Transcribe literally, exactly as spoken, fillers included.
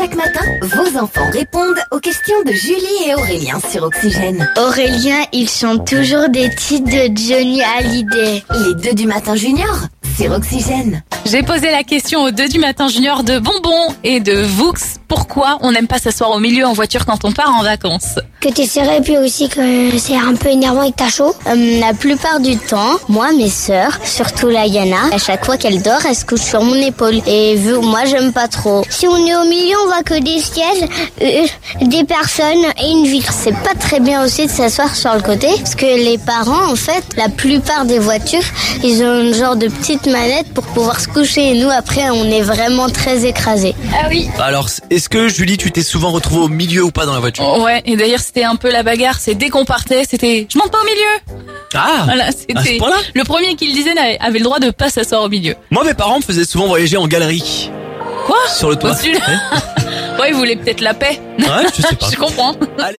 Chaque matin, vos enfants répondent aux questions de Julie et Aurélien sur Oxygène. Aurélien, il chante toujours des titres de Johnny Hallyday. Les deux du matin junior sur Oxygène. J'ai posé la question aux deux du matin junior de Bonbon et de Voux. Pourquoi on n'aime pas s'asseoir au milieu en voiture quand on part en vacances? Que t'es serré, puis aussi que c'est un peu énervant et que t'as chaud. Euh, la plupart du temps, moi, mes sœurs, surtout la Yana, à chaque fois qu'elle dort, elle se couche sur mon épaule. Et vu, moi, j'aime pas trop. Si on est au milieu, on voit que des sièges, euh, des personnes et une vitre. C'est pas très bien aussi de s'asseoir sur le côté, parce que les parents, en fait, la plupart des voitures, ils ont une genre de petite manette pour pouvoir se coucher. Et nous, après, on est vraiment très écrasés. Ah oui. Alors, est-ce que Julie, tu t'es souvent retrouvée au milieu ou pas dans la voiture? Ouais, et d'ailleurs c'était un peu la bagarre, c'est dès qu'on partait, c'était je monte pas au milieu. Ah, Voilà, à ce c'était point-là? le premier qui le disait n'avait- avait le droit de pas s'asseoir au milieu. Moi, mes parents me faisaient souvent voyager en galerie. Quoi? Sur le toit. Au-dessus. Ouais, il voulait peut-être la paix. Ouais, je sais pas. Je comprends. Allez.